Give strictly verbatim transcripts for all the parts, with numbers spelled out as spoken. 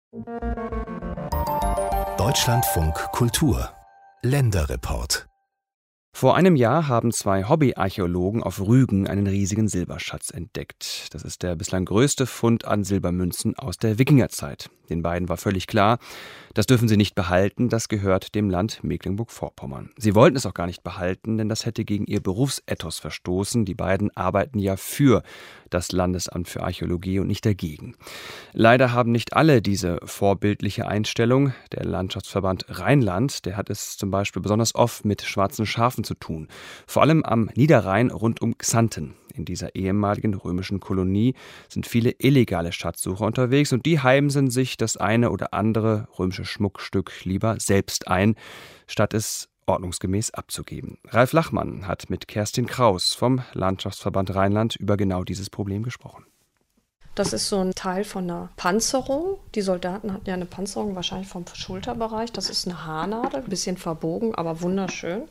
Deutschlandfunk Kultur Länderreport. Vor einem Jahr haben zwei Hobbyarchäologen auf Rügen einen riesigen Silberschatz entdeckt. Das ist der bislang größte Fund an Silbermünzen aus der Wikingerzeit. Den beiden war völlig klar, das dürfen sie nicht behalten, das gehört dem Land Mecklenburg-Vorpommern. Sie wollten es auch gar nicht behalten, denn das hätte gegen ihr Berufsethos verstoßen. Die beiden arbeiten ja für das Landesamt für Archäologie und nicht dagegen. Leider haben nicht alle diese vorbildliche Einstellung. Der Landschaftsverband Rheinland, der hat es zum Beispiel besonders oft mit schwarzen Schafen zu tun. Vor allem am Niederrhein rund um Xanten. In dieser ehemaligen römischen Kolonie sind viele illegale Schatzsucher unterwegs und die heimsen sich das eine oder andere römische Schmuckstück lieber selbst ein, statt es ordnungsgemäß abzugeben. Ralf Lachmann hat mit Kerstin Kraus vom Landschaftsverband Rheinland über genau dieses Problem gesprochen. Das ist so ein Teil von einer Panzerung. Die Soldaten hatten ja eine Panzerung, wahrscheinlich vom Schulterbereich. Das ist eine Haarnadel, ein bisschen verbogen, aber wunderschön.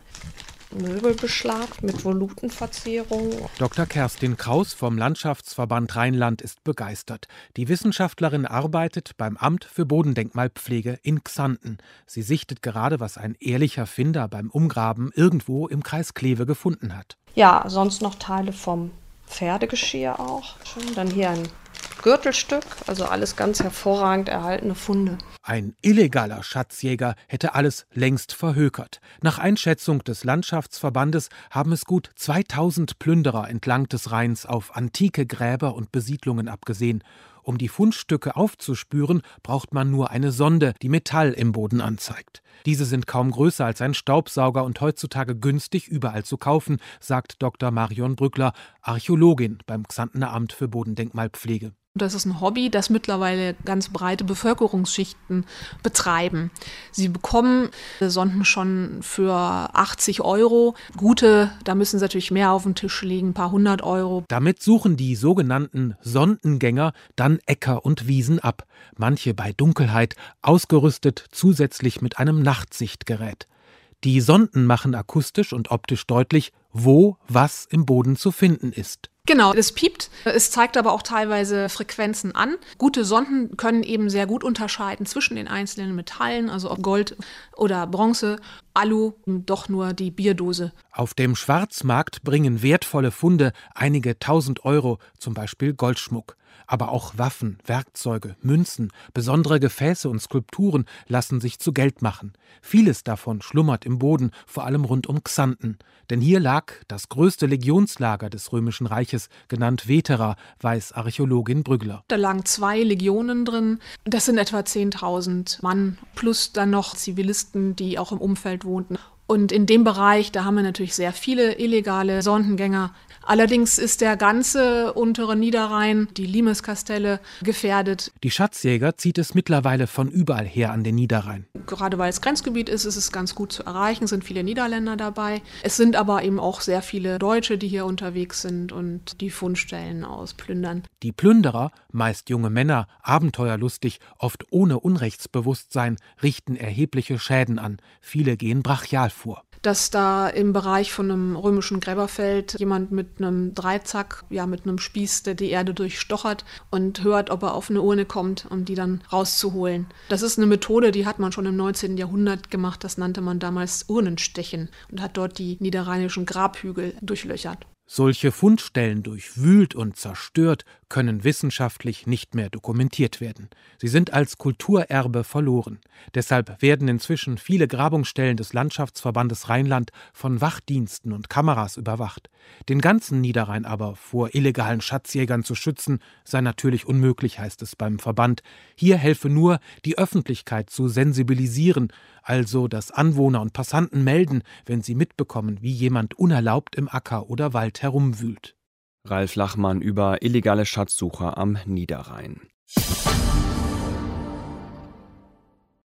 Möbelbeschlag mit Volutenverzierung. Doktor Kerstin Kraus vom Landschaftsverband Rheinland ist begeistert. Die Wissenschaftlerin arbeitet beim Amt für Bodendenkmalpflege in Xanten. Sie sichtet gerade, was ein ehrlicher Finder beim Umgraben irgendwo im Kreis Kleve gefunden hat. Ja, sonst noch Teile vom Pferdegeschirr auch. Dann hier ein Gürtelstück, also alles ganz hervorragend erhaltene Funde. Ein illegaler Schatzjäger hätte alles längst verhökert. Nach Einschätzung des Landschaftsverbandes haben es gut zweitausend Plünderer entlang des Rheins auf antike Gräber und Besiedlungen abgesehen. Um die Fundstücke aufzuspüren, braucht man nur eine Sonde, die Metall im Boden anzeigt. Diese sind kaum größer als ein Staubsauger und heutzutage günstig überall zu kaufen, sagt Doktor Marion Brückler, Archäologin beim Xantener Amt für Bodendenkmalpflege. Das ist ein Hobby, das mittlerweile ganz breite Bevölkerungsschichten betreiben. Sie bekommen Sonden schon für achtzig Euro. Gute, da müssen sie natürlich mehr auf den Tisch legen, ein paar hundert Euro. Damit suchen die sogenannten Sondengänger dann Äcker und Wiesen ab. Manche bei Dunkelheit, ausgerüstet zusätzlich mit einem Nachtsichtgerät. Die Sonden machen akustisch und optisch deutlich, wo was im Boden zu finden ist. Genau, es piept. Es zeigt aber auch teilweise Frequenzen an. Gute Sonden können eben sehr gut unterscheiden zwischen den einzelnen Metallen, also ob Gold oder Bronze, Alu, doch nur die Bierdose. Auf dem Schwarzmarkt bringen wertvolle Funde einige tausend Euro, zum Beispiel Goldschmuck. Aber auch Waffen, Werkzeuge, Münzen, besondere Gefäße und Skulpturen lassen sich zu Geld machen. Vieles davon schlummert im Boden, vor allem rund um Xanten. Denn hier lag das größte Legionslager des Römischen Reiches, genannt Vetera, weiß Archäologin Brügler. Da lagen zwei Legionen drin. Das sind etwa zehntausend Mann, plus dann noch Zivilisten, die auch im Umfeld wohnten. Und in dem Bereich, da haben wir natürlich sehr viele illegale Sondengänger. Allerdings ist der ganze untere Niederrhein, die Limeskastelle, gefährdet. Die Schatzjäger zieht es mittlerweile von überall her an den Niederrhein. Gerade weil es Grenzgebiet ist, ist es ganz gut zu erreichen, sind viele Niederländer dabei. Es sind aber eben auch sehr viele Deutsche, die hier unterwegs sind und die Fundstellen ausplündern. Die Plünderer, meist junge Männer, abenteuerlustig, oft ohne Unrechtsbewusstsein, richten erhebliche Schäden an. Viele gehen brachial vor. Dass da im Bereich von einem römischen Gräberfeld jemand mit einem Dreizack, ja mit einem Spieß, der die Erde durchstochert und hört, ob er auf eine Urne kommt, um die dann rauszuholen. Das ist eine Methode, die hat man schon im neunzehnten Jahrhundert gemacht, das nannte man damals Urnenstechen und hat dort die niederrheinischen Grabhügel durchlöchert. Solche Fundstellen durchwühlt und zerstört können wissenschaftlich nicht mehr dokumentiert werden. Sie sind als Kulturerbe verloren. Deshalb werden inzwischen viele Grabungsstellen des Landschaftsverbandes Rheinland von Wachdiensten und Kameras überwacht. Den ganzen Niederrhein aber vor illegalen Schatzjägern zu schützen, sei natürlich unmöglich, heißt es beim Verband. Hier helfe nur, die Öffentlichkeit zu sensibilisieren, also dass Anwohner und Passanten melden, wenn sie mitbekommen, wie jemand unerlaubt im Acker oder Wald herumwühlt. Ralf Lachmann über illegale Schatzsucher am Niederrhein.